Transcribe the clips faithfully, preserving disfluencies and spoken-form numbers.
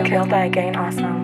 Killed by Gain Awesome.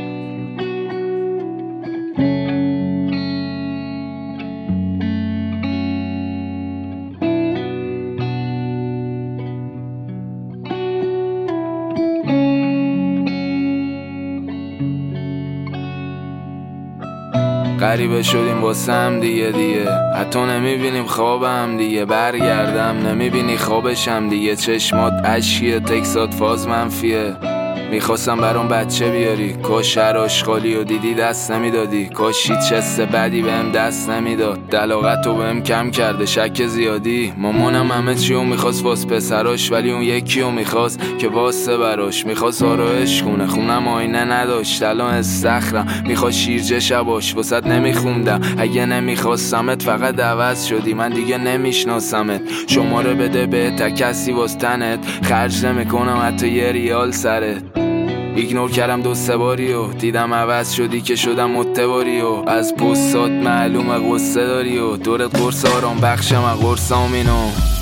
غریبه شدیم واسه هم دیگه دیگه حتی نمیبینیم خوابم دیگه برگردم نمیبینی خوابشم دیگه چشمات اشکیه تکسات فاز منفیه میخواستم برام بچه بیاری کاش هر آشغالی و دیدی دست نمیدادی کاش هیچ حس بدی بهم دست نمیداد دلاغتو بهم کم کرده شک زیادی مامانم همه چیو میخواست واس پسراش ولی اون یکیو میخواست که واسه براش میخواست آرایش کنه خونم آینه نداشت الان استخرم میخواست شیرجه شباش واسد نمیخوندم اگه نمیخواستمت فقط عوض شدی من دیگه نمیشناسمت شماره بده به تا کسی واس تنت خرج نمیکنم حتی یه ریال سرت ایگنور کردم دو سه باری و دیدم عوض شدی که شدم متباری و از پستات معلومه قصه داری و دورت قرص آرام بخشم از قرصامینو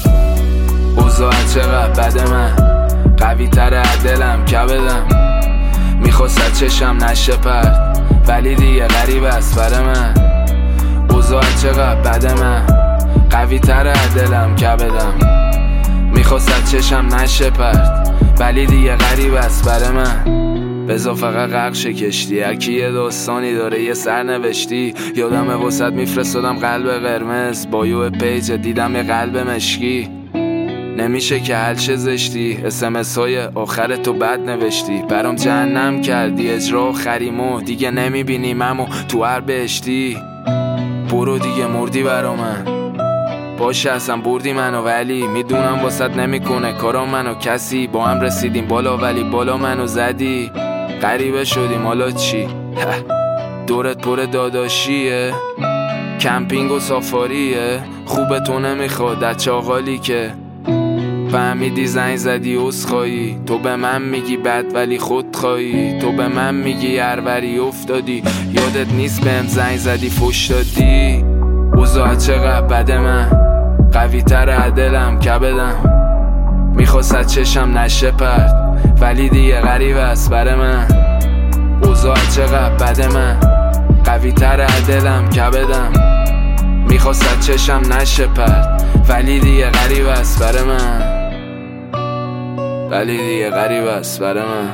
اوضاع چقدر بده من قوی تر دلم کبدم میخواست چشم نشه پرد ولی دیگه غریب است بره من اوضاع چقدر بده من قوی تر دلم کبدم میخواست چشم نشه پرد ولی دیگه غریب است بره من بذار فقط غرق شه کشتی هرکی یه داستانی داره یه سرنوشتی یادمه واسط میفرستادم قلب قرمز بایو پیج دیدم یه قلب مشکی نمیشه که حل شه زشتی اسمس های آخر تو بد نوشتی برام جهنم کردی اجرا آخریمو دیگه نمیبینیم امو تو هر بهشتی برو دیگه مردی برا من باشه اصلا بردی منو ولی میدونم واسط نمیکنه کارا منو کسی با هم رسیدیم بالا ولی بالا منو زدی غریبه شدیم حالا چی دورت پر داداشیه کمپینگ و سافاریه خوبه تو نمیخواد در چاقالی که فهمیدی زنگ زدی عذرخواهی تو به من میگی بد ولی خودخواهی تو به من میگی هروری افتادی یادت نیست بهم زنگ زدی فوش دادی اوضاع چقدر بده من قوی تر دلم کبدم میخواست چشم نشه پرد ولی دیگه غریب است بره من اوضاع چقدر بده من قوی تر دلم کبدم میخواست چشم نشه پرد ولی دیگه غریب است بره من ولی دیگه غریب است بره من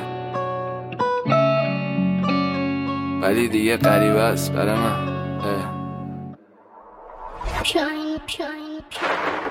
ولی دیگه غریب است بره من Shine, shine, shine.